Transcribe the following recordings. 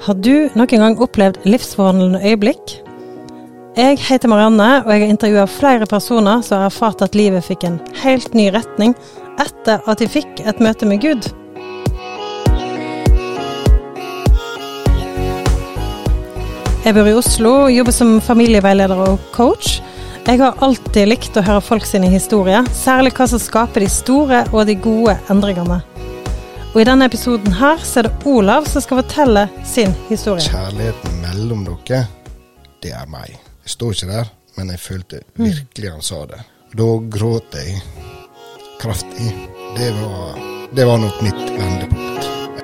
Har du noen gang opplevd livsforvandlende øyeblikk? Jeg heter Marianne, og jeg har intervjuet flere personer som har erfart at livet fikk en helt ny retning etter at de fikk et møte med Gud. Jeg bor i Oslo og jobber som familieveileder og coach. Jeg har alltid likt å høre folk sine historier, særlig hva som skaper de store og de gode endringene. Og i denne episoden her så det Olav som skal fortelle sin historie. Kjærligheten mellom dere, det meg. Jeg står ikke der, men jeg følte virkelig han sa det. Da gråt jeg kraftig. Det var nok mitt vendepunkt.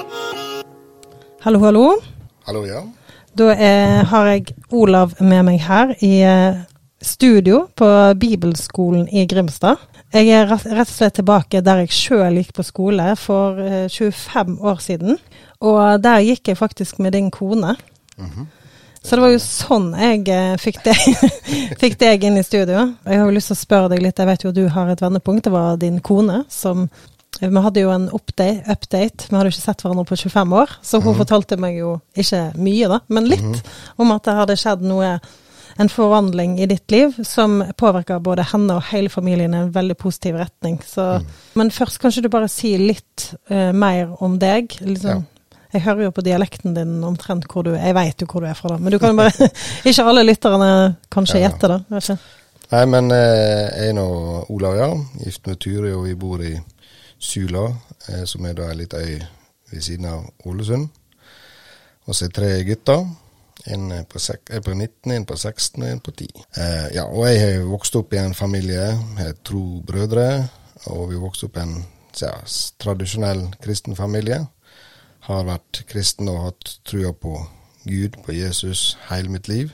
Hallo, hallo. Hallo, ja. Da har jeg Olav med meg her i studio på Bibelskolen i Grimstad. Jeg er rett og slett tilbake der jeg selv gikk på skole for 25 år siden. Og der gikk jeg faktisk med din kone. Så det var jo sånn jeg fikk deg inn i studio. Jeg har jo lyst til å spørre deg litt. Jeg vet jo at du har et vendepunkt. Det var din kone som... Vi hadde jo en update. Vi hadde jo ikke sett hverandre på 25 år. Så hun fortalte meg jo ikke mye da, men litt om at det hadde skjedd en forvandling i ditt liv som påvirker både henne og hele familien i en veldig positiv retning. Så, men først kanskje du bare sier litt mer om deg. Liksom, jeg hører jo på dialekten din omtrent hvor du er. Jeg vet jo hvor du er fra da, men du kan jo bare, ikke alle lytterne kanskje gjette det. Ikke? Nei, men jeg er nå Olav, ja. Gift med Tyri, og vi bor i Sula, som da litt øy ved siden av Ålesund. Og så 3 gutter. En på 19, en på 16 og en på 10. Ja, og jeg har vokst opp i en familie, jeg har 2 brødre, og vi vokste opp i en tradisjonell kristen familie. Har vært kristen og hatt trua på Gud, på Jesus, hele mitt liv.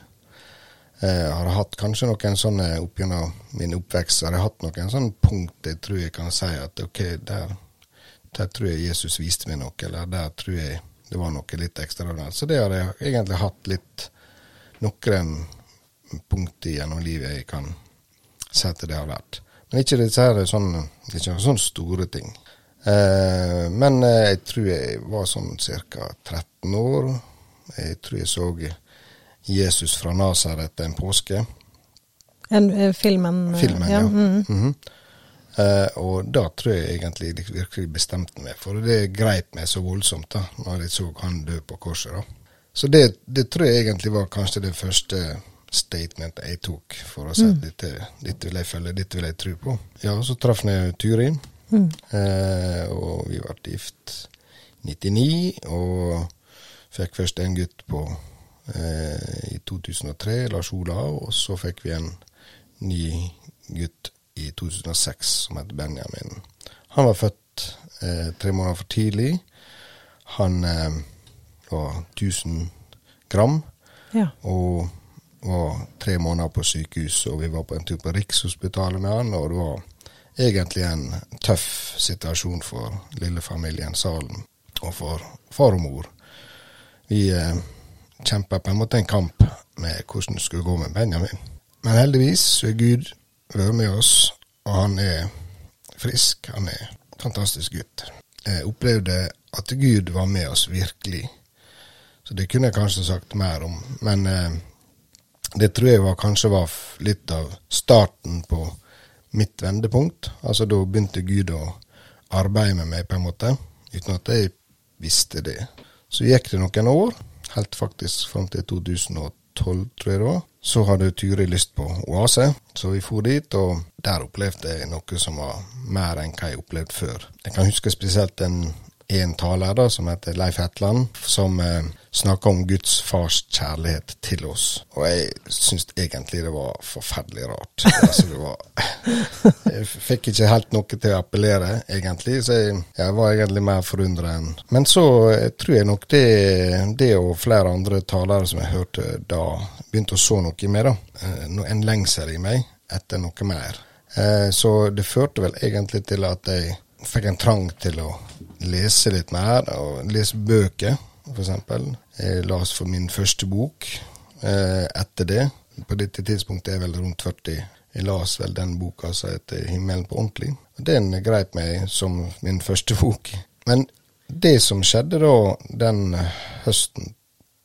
Har hatt kanskje noen sånne, opp gjennom min oppvekst, har jeg hatt noen sånne punkt jeg tror jeg kan si at ok, der tror jeg Jesus viste meg noe, eller der tror jeg det var noe litt ekstraordinært. Så det har jeg egentlig hatt litt noen punkter gjennom livet jeg kan si at det har vært. Men ikke disse her sånne store ting. Men jeg tror jeg var sånn cirka 13 år. Jeg tror jeg så Jesus fra Nazaret en påske. Filmen, ja. Og da tror jeg egentlig det virkelig bestemte meg, for det greip meg så voldsomt da, når jeg så han dø på korset da. Så det tror jeg egentlig var kanskje det første statementet jeg tok, for å si at dette vil jeg følge, dette vil jeg tro på. Ja, så traff jeg Tyri, og vi var gift 99, og fikk først en gutt i 2003, Lars Olav, og så fikk vi en ny gutt i 2006 som heter Benjamin. Han var født 3 måneder for tidlig. Han var 1000 gram, og var 3 måneder på sykehus, og vi var på en tur på Rikshospitalet med han, og det var egentlig en tøff situasjon for lille familien Salen, og for far og mor. Vi kjempet på en måte en kamp med hvordan det skulle gå med Benjamin. Men heldigvis så Gud vært med oss, og han frisk, han fantastisk gutt. Jeg opplevde at Gud var med oss virkelig, så det kunne jeg kanskje sagt mer om, men det tror jeg kanskje var litt av starten på mitt vendepunkt. Altså da begynte Gud å arbeide med meg på en måte, uten at jeg visste det. Så gikk det noen år, helt faktisk frem til 2012, tror jeg det var. Så hadde Tyri lyst på oase, så vi for dit, og der opplevde jeg noe som var mer enn hva jeg opplevde før. Jeg kan huske spesielt en taler da, som heter Leif Hetland, som snakket om Guds fars kjærlighet til oss. Og jeg synes egentlig det var forferdelig rart. Altså, jeg fikk ikke helt noe til å appellere, egentlig, så jeg var egentlig mer forundret enn. Men så tror jeg nok det og flere andre talere som jeg hørte da, begynte å så noe i meg da. En lengsel i meg etter noe mer. Så det førte vel egentlig til at jeg fikk en trang til å lese litt mer, og lese bøker, for eksempel. Jeg las for min første bok etter det. På dette tidspunktet er jeg vel rundt 40. Jeg las vel den boka som heter Himmelen på ordentlig. Den greip meg som min første bok. Men det som skjedde da, den høsten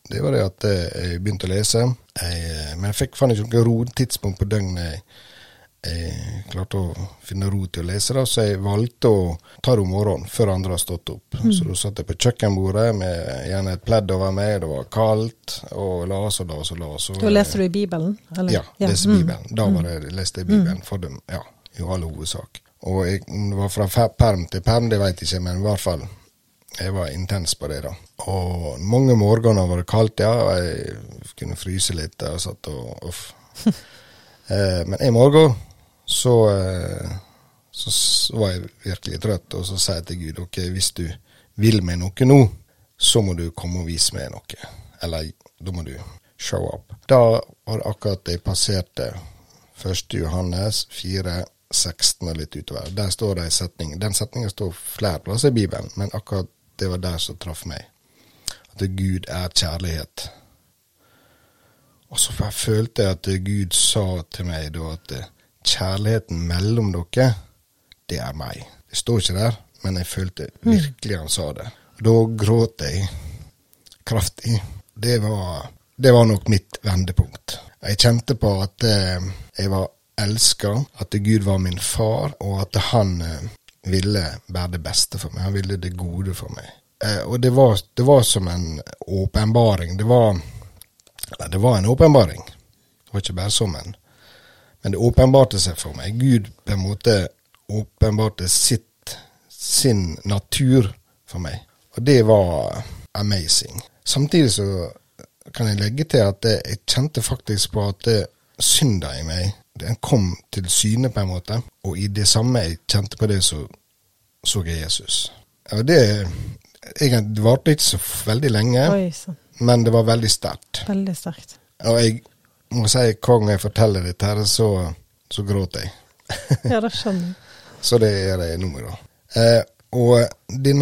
det var det at jeg begynte å lese. Men jeg fant ikke noe tidspunkt på døgnet jeg klarte å finne ro til å lese da, så jeg valgte å ta det om morgenen før andre har stått opp. Så da satt jeg på kjøkkenbordet med gjerne et pledd over meg, det var kaldt, og las. Da leser du i Bibelen? Eller? Ja, leser Bibelen. Da leste jeg Bibelen for dem, ja, i alle hovedsak. Og det var fra perm til perm, det vet jeg ikke, men i hvert fall, jeg var intens på det da. Og mange morgener var det kaldt, ja, og jeg kunne fryse litt, og satt og off. Men en morgen, så var jeg virkelig trøtt, og så sa jeg til Gud, ok, hvis du vil meg noe nå, så må du komme og vise meg noe. Eller, da må du show up. Da var det akkurat jeg passerte 1. Johannes 4:16 og litt utover. Der står det en setning. Den setningen står flere plasser i Bibelen, men akkurat det var der som traff meg. At Gud er kjærlighet. Og så følte jeg at Gud sa til meg da at kjærligheten mellom dere, det er meg. Det står ikke der, men jeg følte virkelig han sa det. Da gråt jeg kraftig. Det var nok mitt vendepunkt. Jeg kjente på at jeg var elsket, at Gud var min far, og at han ville være det beste for meg. Han ville det gode for meg. Og det var som en åpenbaring. Det var en åpenbaring. Det var ikke bare som en. Men det åpenbarte seg for meg. Gud på en måte åpenbarte sin natur for meg. Og det var amazing. Samtidig så kan jeg legge til at jeg kjente faktisk på at synda i meg, den kom til syne på en måte. Og i det samme jeg kjente på det, så jeg Jesus. Og det varte ikke så veldig lenge. Men det var veldig sterkt. Veldig sterkt. Og jeg må si, hver gang jeg forteller dette her, så gråter jeg. Ja, det skjønner jeg. Så det er det nå da. Og den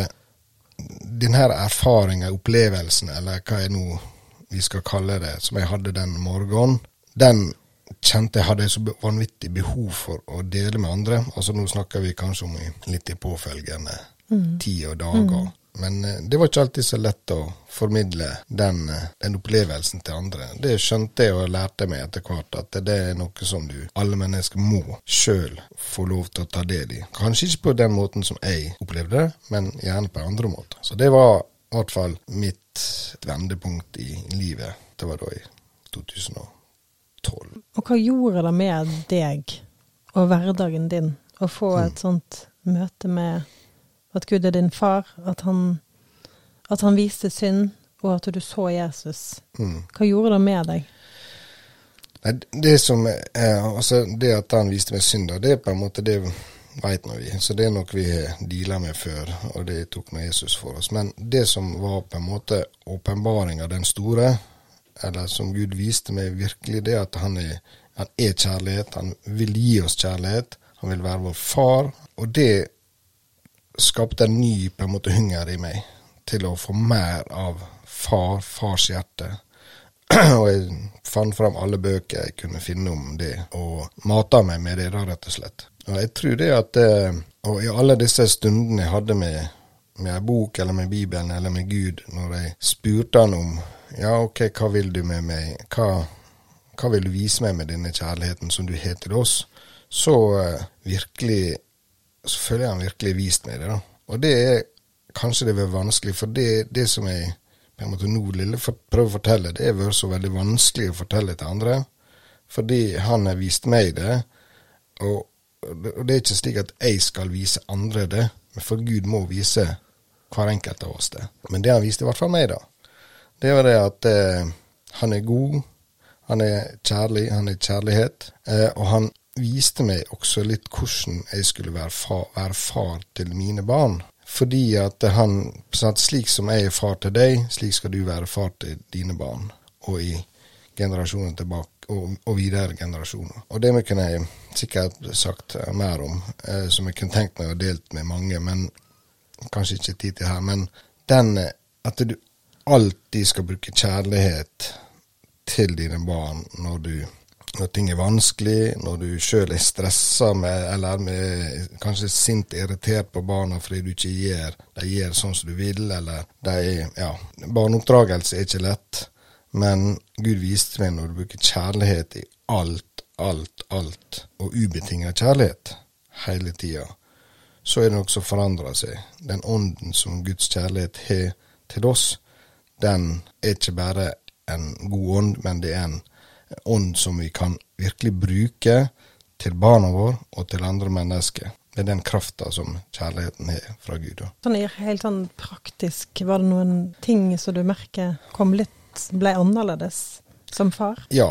her erfaringen, opplevelsen, eller hva jeg nå vi skal kalle det, som jeg hadde den morgenen, den kjente jeg hadde så vanvittig behov for å dele med andre. Altså nå snakker vi kanskje om litt i påfølgende tid og dager. Men det var ikke alltid så lett å formidle den opplevelsen til andre. Det skjønte jeg og lærte meg etter hvert, at det er noe som alle mennesker må selv få lov til å ta del i. Kanskje ikke på den måten som jeg opplevde det, men gjerne på andre måter. Så det var i hvert fall mitt vendepunkt i livet. Det var da i 2012. Og hva gjorde det med deg og hverdagen din å få et sånt møte med at Gud er din far, at han viste synd, og at du så Jesus? Hva gjorde det med deg? Nei, det som altså det at han viste meg synd, det er på en måte, det vet vi. Så det er noe vi dealer med før, og det tok nå Jesus for oss. Men det som var på en måte åpenbaringen den store, eller som Gud viste meg virkelig, det at han er kjærlighet, han vil gi oss kjærlighet, han vil være vår far, og det skapte en ny på en måte hunger i meg til å få mer av fars hjerte. Og jeg fant frem alle bøker jeg kunne finne om det, og matet meg med det da, rett og slett. Og jeg tror det at, og i alle disse stundene jeg hadde med en bok, eller med Bibelen, eller med Gud, når jeg spurte han om, ja, ok, hva vil du med meg? Hva vil du vise meg med denne kjærligheten som du har til oss? Så føler jeg han virkelig vist meg det da. Og det er kanskje det var vanskelig, for det som jeg på en måte nå prøver å fortelle, det er vært så veldig vanskelig å fortelle til andre, fordi han har vist meg det, og det er ikke slik at jeg skal vise andre det, men for Gud må vise hver enkelt av oss det. Men det han viste i hvert fall meg da, det var det at han er god, han er kjærlig, han er kjærlighet, og han viste meg også litt hvordan jeg skulle være far til mine barn. Fordi at han sa at slik som jeg er far til deg, slik skal du være far til dine barn. Og i generasjonen tilbake, og videre generasjoner. Og det kunne jeg sikkert sagt mer om, som jeg kunne tenkt meg å delt med mange, men kanskje ikke tid til her. Men at du alltid skal bruke kjærlighet til dine barn når du når ting er vanskelig, når du selv er stresset med, eller kanskje sint irritert på barna fordi du ikke de gjør sånn som du vil, eller barneoppdragelse er ikke lett, men Gud viste meg når du bruker kjærlighet i alt, og ubetinget kjærlighet hele tiden, så er det noe som forandrer seg. Den ånden som Guds kjærlighet har til oss, den er ikke bare en god ånd, men det er en ånd som vi kan virkelig bruke til barna våre og til andre mennesker. Det er den kraften som kjærligheten er fra Gud. Sånn helt sånn praktisk, var det noen ting som du merker ble annerledes som far? Ja,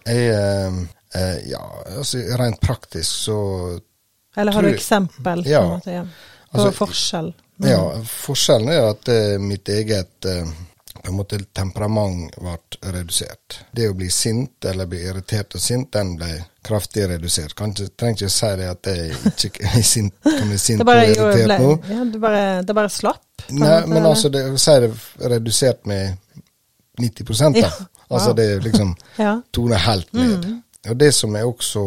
rent praktisk så... Eller har du eksempel på en måte, på forskjell? Ja, forskjellen er at mitt eget... på en måte temperament ble redusert. Det å bli sint eller bli irritert og sint, den ble kraftig redusert. Trenger ikke si det at jeg ikke er sint, kan bli sint og irritert nå. Ja, det bare slapp? Nei, men altså, det redusert med 90% da. Altså det liksom toner helt ned. Og det som jeg også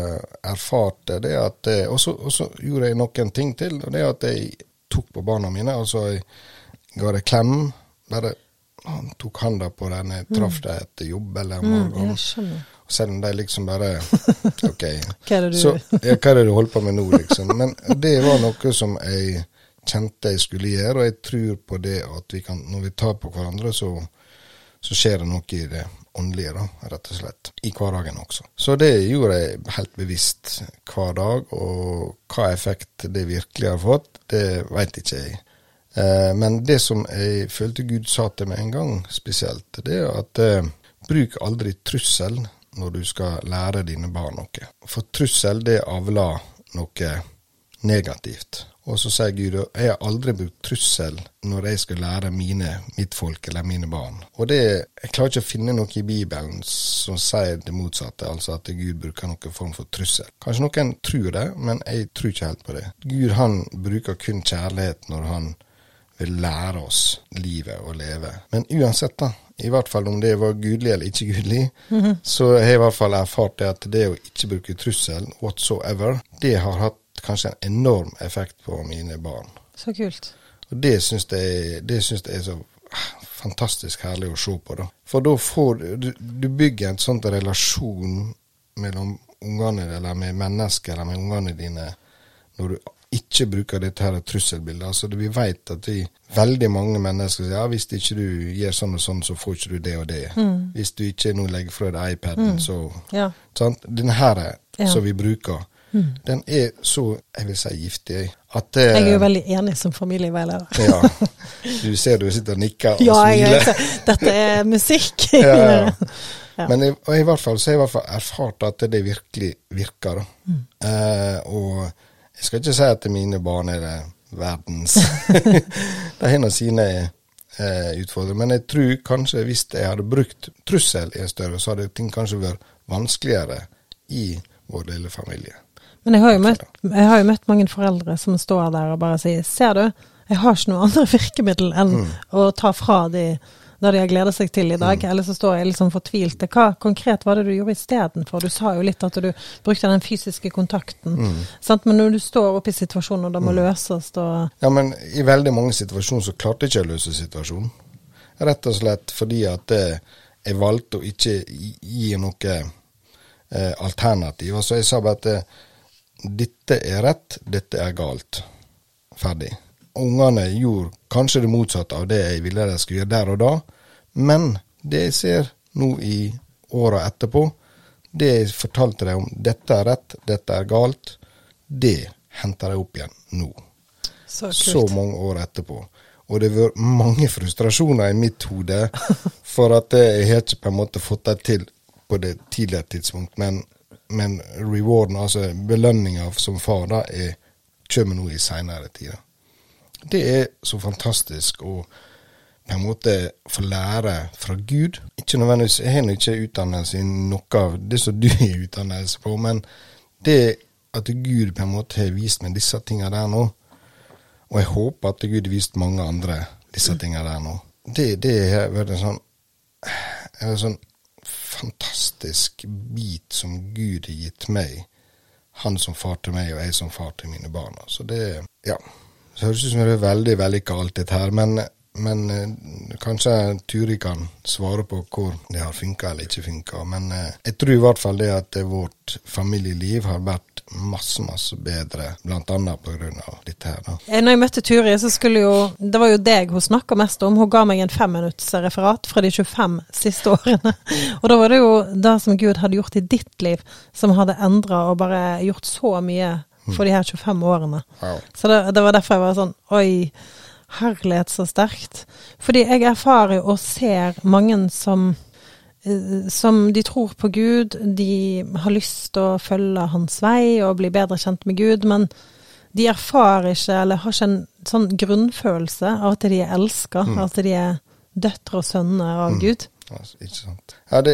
erfarte, det er at, og så gjorde jeg noen ting til, og det er at jeg tok på barna mine, og så ga det klem, bare han tok handa på den, jeg traff deg etter jobb eller morgen. Jeg skjønner. Og selv om de liksom bare, ok. Hva er det hva er det du holder på med nå, liksom? Men det var noe som jeg kjente jeg skulle gjøre, og jeg tror på det at vi kan, når vi tar på hverandre, så skjer det noe i det åndelige, da, rett og slett. I hverdagen også. Så det gjorde jeg helt bevisst hver dag, og hva effekt det virkelig har fått, det vet ikke jeg. Men det som jeg følte Gud sa til meg en gang spesielt, det er at bruk aldri trussel når du skal lære dine barn noe. For trussel, det avler noe negativt. Og så sier Gud, jeg har aldri brukt trussel når jeg skal lære mitt folk eller mine barn. Og jeg klarer ikke å finne noe i Bibelen som sier det motsatte, altså at Gud bruker noen form for trussel. Kanskje noen tror det, men jeg tror ikke helt på det. Gud, han bruker kun kjærlighet når han vil lære oss livet og leve. Men uansett da, i hvert fall om det var gudelig eller ikke gudelig, så har jeg i hvert fall erfart det at det å ikke bruke trussel whatsoever, det har hatt kanskje en enorm effekt på mine barn. Så kult. Og det synes jeg er så fantastisk herlig å se på da. For da får du bygger en sånn relasjon mellom ungene, eller med mennesker, eller med ungene dine, når du ikke bruker dette her trusselbildet. Altså vi vet at veldig mange mennesker sier, hvis ikke du gjør sånn og sånn, så får ikke du det og det. Hvis du ikke nå legger fra deg iPaden, så... Sant? Denne her som vi bruker, den er så, jeg vil si, giftig. At, jeg er jo veldig enig som familieveileder. Ja, du ser du sitter og nikker og smiler. Dette er musikk. Men i hvert fall så har jeg i hvert fall erfart at det virkelig virker. Og jeg skal ikke si at mine barn er det verdens. De har sine utfordringer. Men jeg tror kanskje hvis jeg hadde brukt trussel i en større, så hadde ting kanskje vært vanskeligere i vår lille familie. Men jeg har jo møtt mange foreldre som står der og bare sier, ser du, jeg har ikke noe andre virkemiddel enn å ta fra de når de har gledet seg til i dag, eller så står jeg liksom fortvilt. Hva konkret var det du gjorde i stedet for? Du sa jo litt at du brukte den fysiske kontakten. Sant? Men når du står oppe i situasjonen, og det må løses, da... Ja, men i veldig mange situasjoner så klarte jeg ikke å løse situasjonen. Rett og slett fordi at jeg valgte å ikke gi noe alternativ. Så jeg sa bare at dette er rett, dette er galt. Ferdig. Ungene gjorde kanskje det motsatte av det jeg ville de skulle gjøre der og da, men det jeg ser nå i årene etterpå, det jeg fortalte deg om, dette er rett, dette er galt, det henter jeg opp igjen nå. Så mange år etterpå. Og det var mange frustrasjoner i mitt hode, for at jeg har ikke på en måte fått det til på det tidligere tidspunkt, men rewarden, altså belønningen som far da, kommer nå i senere tider. Det er så fantastisk å på en måte få lære fra Gud. Ikke nødvendigvis, jeg har ikke utdannelse i noe av det som du har utdannelse på, men det at Gud på en måte har vist meg disse tingene der nå, og jeg håper at Gud har vist mange andre disse tingene der nå. Det har vært en sånn fantastisk bit som Gud har gitt meg. Han som far til meg, og jeg som far til mine barn. Så det, ja, det høres ut som det veldig, veldig galt dette her, men kanskje Turi kan svare på hvor det har funket eller ikke funket. Men jeg tror i hvert fall det at vårt familieliv har vært masse bedre, blant annet på grunn av dette her. Da. Når jeg møtte Turi, så det var jo deg hun snakket mest om. Hun ga meg en 5-minutts referat fra de 25 siste årene. Og da var det jo det som Gud hadde gjort i ditt liv, som hadde endret og bare gjort så mye for de her 25 årene. Wow. Så det var derfor jeg var sånn, oi, herlighet så sterkt. Fordi jeg erfarer og ser mange som de tror på Gud, de har lyst til å følge hans vei og bli bedre kjent med Gud, men de erfarer ikke, eller har ikke en sånn grunnfølelse av at de er elsket, at de er døtre og sønner av Gud. Altså, ikke sant. Ja,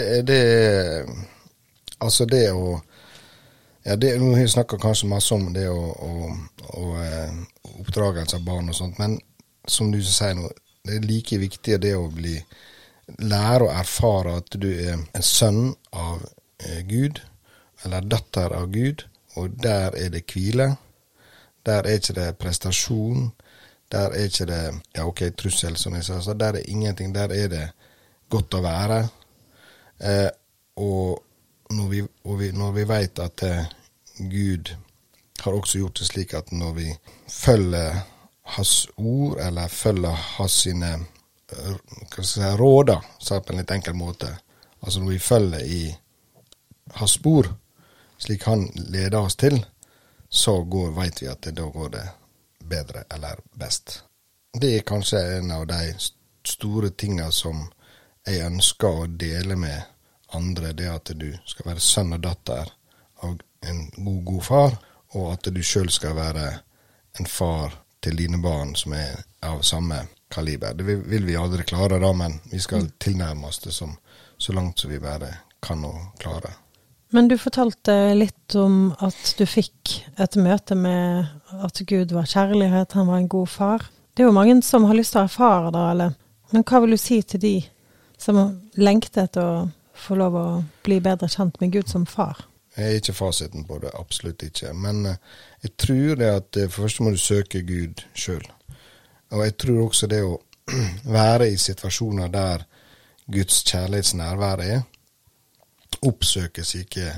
altså det å nå har jeg snakket kanskje masse om det og oppdragelse av barn og sånt, men som du sier nå, det er like viktig det å lære å erfare at du er en sønn av Gud, eller datter av Gud, og der er det hvile, der er ikke det prestasjon, der er ikke det, trussel, som jeg sa, så der er ingenting, der er det godt å være, og når vi vet at Gud har også gjort det slik at når vi følger hans ord, eller følger hans sine råder, så på en litt enkel måte, altså når vi følger i hans spor, slik han leder oss til, så vet vi at da går det bedre eller best. Det er kanskje en av de store tingene som jeg ønsker å dele med andre, det at du skal være sønn og datter av en god far, og at du selv skal være en far til dine barn som er av samme kaliber. Det vil vi aldri klare da, men vi skal tilnærme oss det så langt som vi bare kan og klare. Men du fortalte litt om at du fikk et møte med at Gud var kjærlighet, han var en god far. Det er jo mange som har lyst til å erfare det, eller? Men hva vil du si til de som lengter etter å få lov å bli bedre kjent med Gud som far? Jeg er ikke fasiten på det, absolutt ikke. Men jeg tror det at først må du søke Gud selv. Og jeg tror også det å være i situasjoner der Guds kjærlighetsnærvær er, oppsøke slike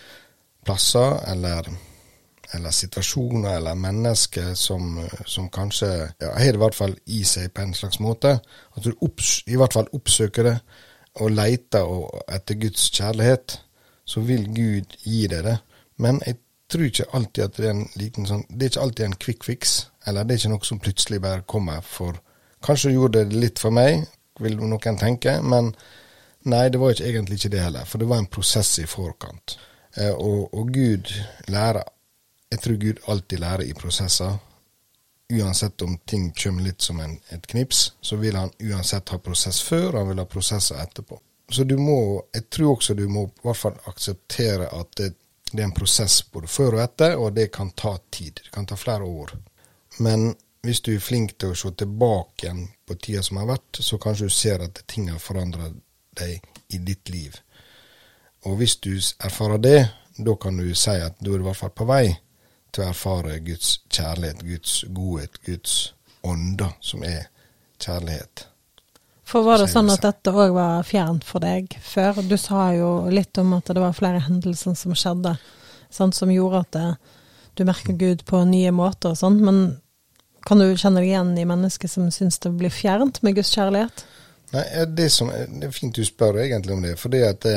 plasser eller situasjoner eller mennesker som kanskje har det i hvert fall i seg på en slags måte. At du i hvert fall oppsøker det og leter etter Guds kjærlighet, så vil Gud gi deg det. Men jeg tror ikke alltid at det er en liten sånn, det er ikke alltid en quick fix, eller det er ikke noe som plutselig bare kommer for, kanskje gjorde det litt for meg, vil noen tenke, men nei, det var egentlig ikke det heller, for det var en prosess i forkant. Og Gud lærer, jeg tror Gud alltid lærer i prosesser, uansett om ting kommer litt som et knips, så vil han uansett ha prosess før, og han vil ha prosesser etterpå. Så jeg tror også du må i hvert fall akseptere at det er en prosess både før og etter, og det kan ta tid, det kan ta flere år. Men hvis du er flink til å se tilbake igjen på tiden som har vært, så kanskje du ser at ting har forandret deg i ditt liv. Og hvis du erfarer det, da kan du si at du er i hvert fall på vei til å erfare Guds kjærlighet, Guds godhet, Guds ånda, som er kjærlighet. For var det sånn at dette også var fjernt for deg før? Du sa jo litt om at det var flere hendelser som skjedde, sånn som gjorde at du merker Gud på nye måter og sånn, men kan du kjenne deg igjen i mennesker som synes det blir fjernt med Guds kjærlighet? Nei, det er fint du spør egentlig om det, for det at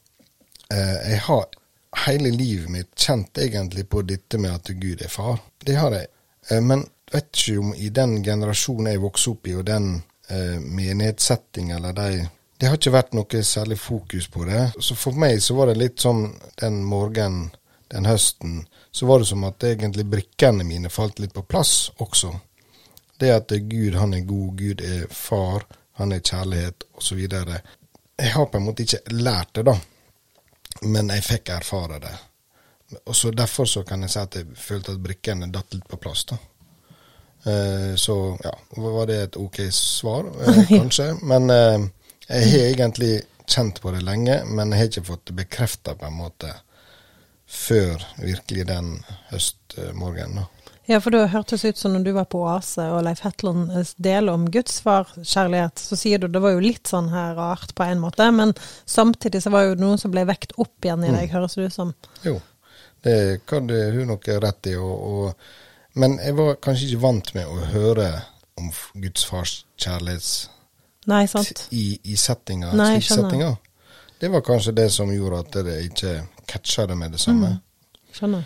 jeg har hele livet mitt kjent egentlig på dette med at Gud er far. Det har jeg. Men vet ikke om i den generasjonen jeg vokste opp i, og den menighetssetting eller det har ikke vært noe særlig fokus på det. Så for meg så var det litt som den morgenen, den høsten, så var det som at egentlig brikkene mine falt litt på plass også. Det at Gud, han er god, Gud er far, han er kjærlighet og så videre. Jeg har på en måte ikke lært det da, men jeg fikk erfare det. Og så derfor så kan jeg si at jeg følte at brikkene datt litt på plass da. Så ja, var det et ok svar, kanskje, men jeg har egentlig kjent på det lenge, men jeg har ikke fått det bekreftet på en måte før virkelig den høstmorgenen da. Ja, for det hørtes ut som når du var på Oase og Leif Hetland deler om Guds farkjærlighet, så sier du det var jo litt sånn her rart på en måte, men samtidig så var jo noen som ble vekt opp igjen i deg, høres det ut som. Jo, det kan du nok rett i, men jeg var kanskje ikke vant med å høre om Guds fars kjærlighets Nei, sant. I settinger, Nei, slik settinger. Det var kanskje det som gjorde at det ikke catcha det med det samme. Skjønner.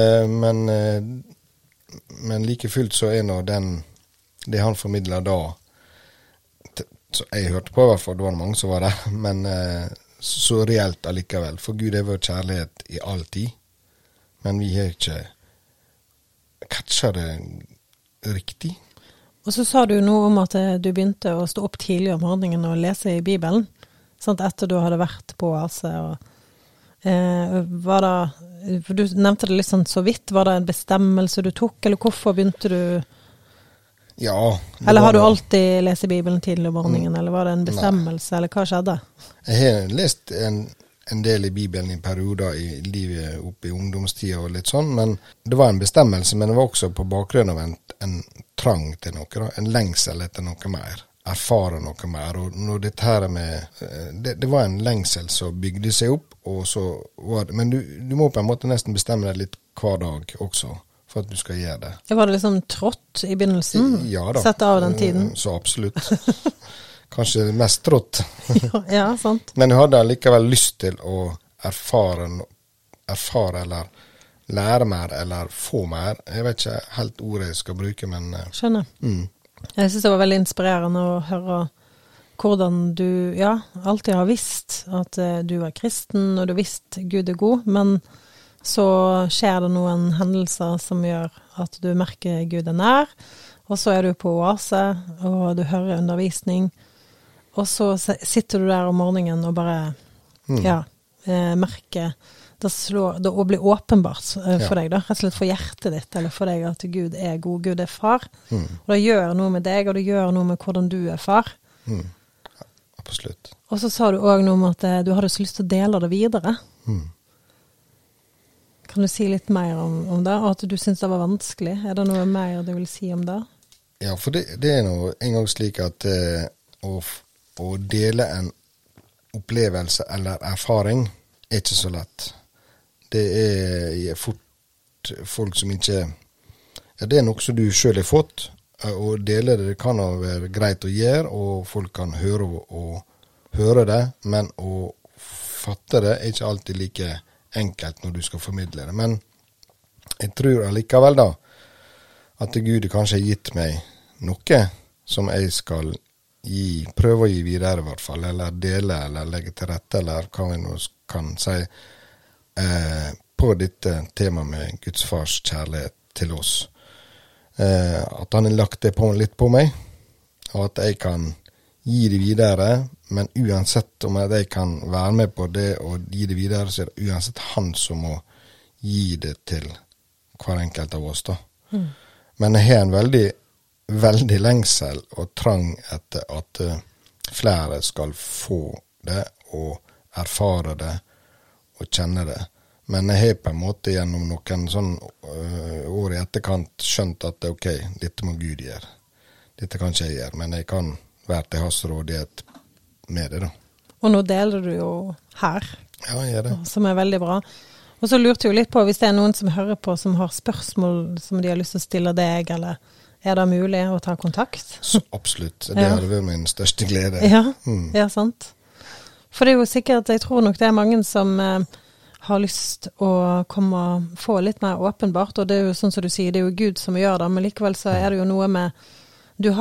Men like fullt så nå det han formidlet da, så jeg hørte på i hvert fall, det var mange som var der, men så reelt allikevel. For Gud er vår kjærlighet i all tid, men vi har ikke catcha det riktig. Og så sa du noe om at du begynte å stå opp tidlig om morgenen og lese i Bibelen, sant, etter du hadde vært på Oase, var det, for du nevnte det litt sånn så vidt, var det en bestemmelse du tok, eller hvorfor begynte du? Ja. Eller har du alltid lest Bibelen tidlig om morgenen, eller var det en bestemmelse, eller hva skjedde? Jeg har lest en del i Bibelen i perioder i livet oppe i ungdomstida og litt sånn, men det var en bestemmelse, men det var også på bakgrunn av en trang til noe, da, en lengsel etter noe mer. Erfare noe mer, og når dette her med det var en lengsel som bygde seg opp, og så var det, men du må på en måte nesten bestemme deg litt hver dag også, for at du skal gjøre det. Var det liksom trått i begynnelsen? Ja da. Sett av den tiden? Så absolutt. Kanskje mest trått. Ja, sant. Men jeg hadde likevel lyst til å erfare eller lære mer, eller få mer. Jeg vet ikke helt ordet jeg skal bruke, men Skjønner. Jeg synes det var veldig inspirerende å høre hvordan du, alltid har visst at du er kristen, og du visst Gud er god, men så skjer det noen hendelser som gjør at du merker Gud er nær, og så er du på Oase, og du hører undervisning, og så sitter du der om morgenen og bare, merker det å bli åpenbart for deg, da, rett og slett for hjertet ditt, eller for deg at Gud er god, Gud er far. Og det gjør noe med deg, og det gjør noe med hvordan du er far. Absolutt. Og så sa du også noe om at du hadde så lyst til å dele det videre. Kan du si litt mer om det, og at du synes det var vanskelig? Er det noe mer du vil si om det? Ja, for det er noe en gang slik at å dele en opplevelse eller erfaring er ikke så lett. Det er fort folk som ikke det er noe som du selv har fått, og dele det kan være greit å gjøre, og folk kan høre det, men å fatte det er ikke alltid like enkelt når du skal formidle det. Men jeg tror allikevel da at Gud kanskje har gitt meg noe som jeg skal prøve å gi videre i hvert fall, eller dele, eller legge til rette, eller hva vi nå kan si, på dette temaet med Guds fars kjærlighet til oss. At han har lagt det litt på meg, og at jeg kan gi det videre, men uansett om jeg kan være med på det og gi det videre, så er det uansett han som må gi det til hver enkelt av oss da. Men jeg har en veldig lengsel og trang etter at flere skal få det og erfare det og kjenne det. Men jeg har på en måte gjennom noen sånn år i etterkant skjønt at ok, dette må Gud gjøre. Dette kan ikke jeg gjøre, men jeg kan være til hans rådighet med det da. Og nå deler du jo her. Ja, jeg gjør det. Som er veldig bra. Og så lurte jeg jo litt på, hvis det er noen som hører på, som har spørsmål som de har lyst til å stille deg, eller er det mulig å ta kontakt? Så absolutt. Det hadde vært min største glede. Ja, sant. For det er jo sikkert, jeg tror nok det er mange som har lyst å komme og få litt mer åpenbart, og det er jo sånn som du sier, det er jo Gud som gjør det, men likevel så er det jo noe med, jeg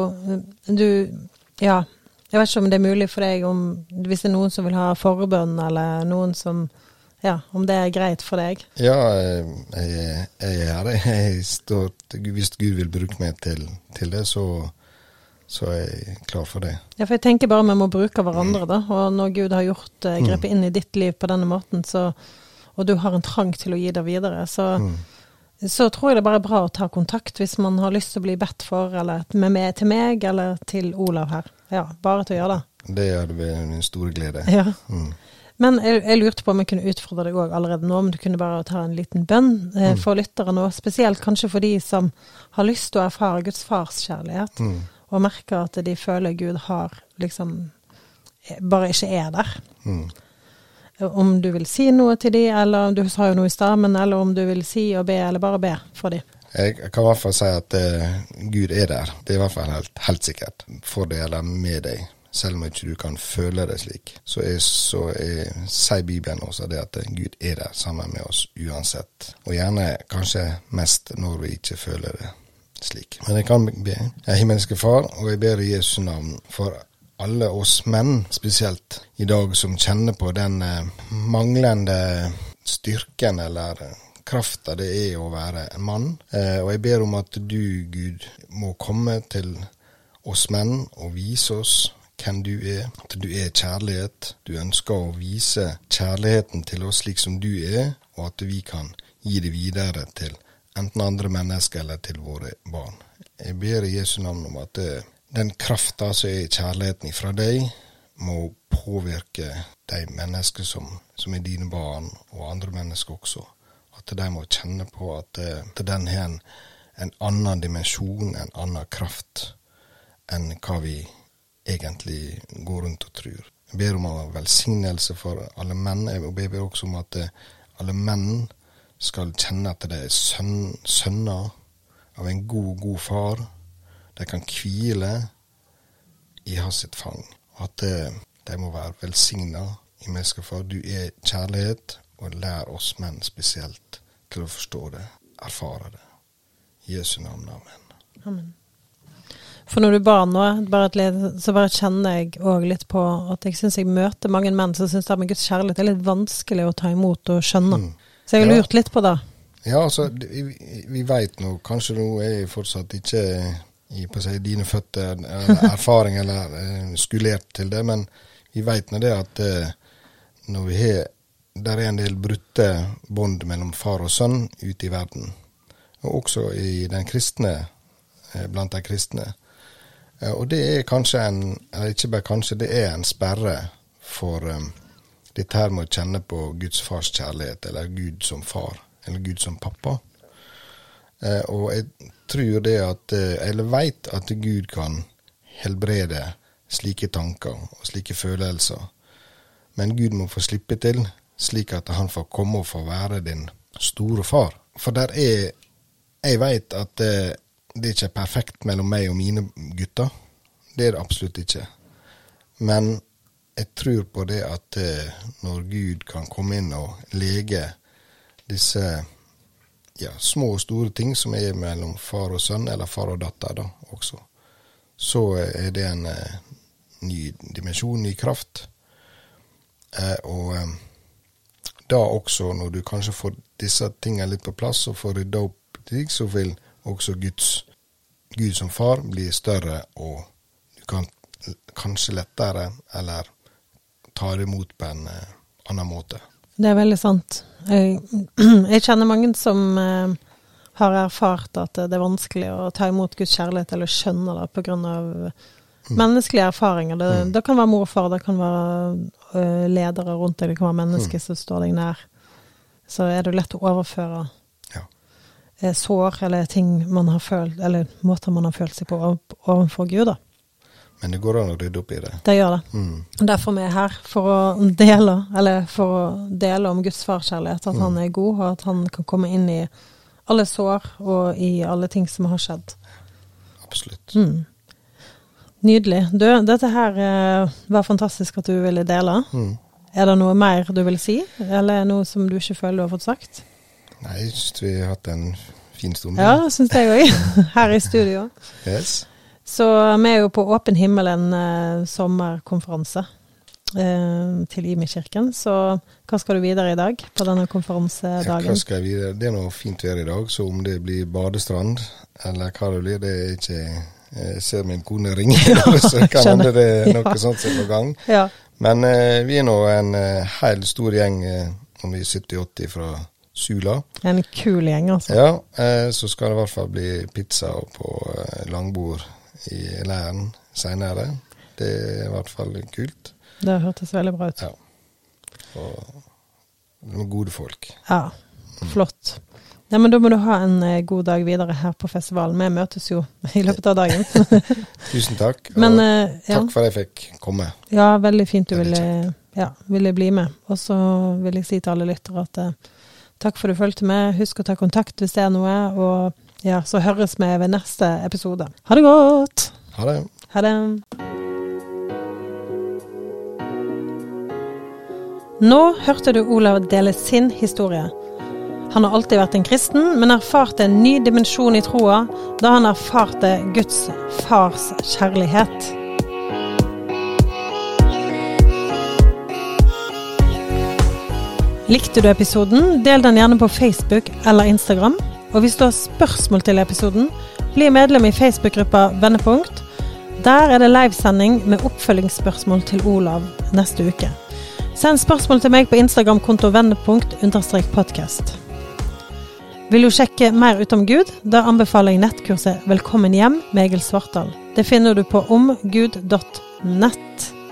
vet ikke om det er mulig for deg, hvis det er noen som vil ha forbønn, eller noen som, om det er greit for deg. Ja, jeg er det. Hvis Gud vil bruke meg til det, så er jeg klar for det. Ja, for jeg tenker bare vi må bruke hverandre da, og når Gud har gjort grepet inn i ditt liv på denne måten, og du har en trang til å gi det videre, så tror jeg det bare er bra å ta kontakt hvis man har lyst til å bli bedt for, eller til meg, eller til Olav her. Ja, bare til å gjøre det. Det hadde vært en stor glede. Ja. Men jeg lurte på om jeg kunne utfordre deg også allerede nå, om du kunne bare ta en liten bønn for lyttere nå, spesielt kanskje for de som har lyst til å erfare Guds fars kjærlighet, og merker at de føler Gud har liksom, bare ikke er der. Om du vil si noe til de, eller du sa jo noe i stammen, eller om du vil si og be, eller bare be for de. Jeg kan i hvert fall si at Gud er der. Det er i hvert fall helt sikkert. For deg eller med deg. Selv om ikke du kan føle det slik. Så sier Bibelen også det at Gud er der sammen med oss uansett. Og gjerne kanskje mest når vi ikke føler det slik. Men jeg kan be. Jeg er himmelske far, og jeg ber i Jesu navn for alle oss menn, spesielt i dag, som kjenner på den manglende styrken eller kraften det er å være en mann. Og jeg ber om at du, Gud, må komme til oss menn og vise oss hvem du er. At du er kjærlighet. Du ønsker å vise kjærligheten til oss slik som du er, og at vi kan gi det videre til enten andre mennesker eller til våre barn. Jeg ber i Jesu navn om at den kraften som er kjærligheten fra deg, må påvirke de mennesker som er dine barn, og andre mennesker også. At de må kjenne på at den har en annen dimensjon, en annen kraft, enn hva vi egentlig går rundt og tror. Jeg ber om en velsignelse for alle menn, og jeg ber også om at alle menn skal kjenne at de er sønner av en god far. De kan hvile i hans sitt fang. Og at de må være velsignet i mennesker, for du er kjærlighet, og lær oss menn spesielt til å forstå det, erfare det. I Jesu navn, amen. Amen. For når du bar nå, så bare kjenner jeg også litt på at jeg synes jeg møter mange menn som synes det med Guds kjærlighet er litt vanskelig å ta imot og skjønne. Så jeg har lurt litt på det. Ja, altså, vi vet nå, kanskje nå er jeg fortsatt ikke i på seg dine føtter erfaring eller skulert til det, men vi vet nå det at når vi der er en del brutte bånd mellom far og sønn ute i verden, og også i den kristne, blant de kristne. Og det er kanskje eller ikke bare kanskje, det er en sperre for dette her med å kjenne på Guds fars kjærlighet, eller Gud som far, eller Gud som pappa. Og jeg tror det at, eller vet at Gud kan helbrede slike tanker og slike følelser. Men Gud må få slippe til, slik at han får komme og få være din store far. For jeg vet at det ikke er perfekt mellom meg og mine gutter. Det er det absolutt ikke. Men jeg tror på det at når Gud kan komme inn og lege disse små og store ting som er mellom far og sønn, eller far og datter da også, så er det en ny dimensjon, ny kraft. Og da også, når du kanskje får disse tingene litt på plass og får ryddet opp ting, så vil også Gud som far bli større, og du kan kanskje lettere eller ta det imot på en annen måte. Det er veldig sant. Jeg kjenner mange som har erfart at det er vanskelig å ta imot Guds kjærlighet eller skjønne det på grunn av menneskelige erfaringer. Det kan være mor og far, det kan være ledere rundt deg, det kan være mennesker som står deg nær. Så er det lett å overføre sår eller ting man har følt, eller måter man har følt seg på overfor Gud da. Men det går an å rydde opp i det. Det gjør det. Derfor er vi her for å dele om Guds farkjærlighet, at han er god, og at han kan komme inn i alle sår og i alle ting som har skjedd. Absolutt. Nydelig. Du, dette her var fantastisk at du ville dele. Er det noe mer du vil si? Eller noe som du ikke føler du har fått sagt? Nei, jeg synes vi har hatt en fin stund. Ja, det synes jeg også. Her i studio. Yes. Så vi er jo på Åpen himmel en sommerkonferanse til Imi-kirken. Så hva skal du videre i dag på denne konferansedagen? Hva skal jeg videre? Det er noe fint vær i dag, så om det blir badestrand, eller hva det blir, det er ikke... Jeg ser min kone ringe, så kan hende det er noe sånt som er på gang. Ja. Men vi er nå en helt stor gjeng, om vi er 70-80 fra Sula. En kul gjeng, altså. Ja, så skal det i hvert fall bli pizza på langbord i Læren senere. Det I hvert fall kult. Det hørtes veldig bra ut. Ja. Og noen gode folk. Ja, flott. Ja, men da må du ha en god dag videre her på festivalen. Vi møtes jo I løpet av dagen. Tusen takk. Men, takk for at jeg fikk komme. Ja, veldig fint du ville bli med. Og så vil jeg si til alle lyttere at takk for at du følte med. Husk å ta kontakt hvis det noe. Og ja, så høres vi ved neste episode. Ha det godt! Ha det. Ha det. Nå hørte du Olav dele sin historie. Han har alltid vært en kristen, men erfarte en ny dimensjon I troa da han erfarte Guds fars kjærlighet. Likte du episoden? Del den gjerne på Facebook eller Instagram. Og hvis du har spørsmål til episoden, bli medlem I Facebook-gruppa Vendepunkt. Der det livesending med oppfølgingsspørsmål til Olav neste uke. Send spørsmål til meg på Instagram-konto vendepunkt_podcast. Vil du sjekke mer ut om Gud? Da anbefaler jeg nettkurset Velkommen hjem med Egil Svartdal. Det finner du på omgud.nett.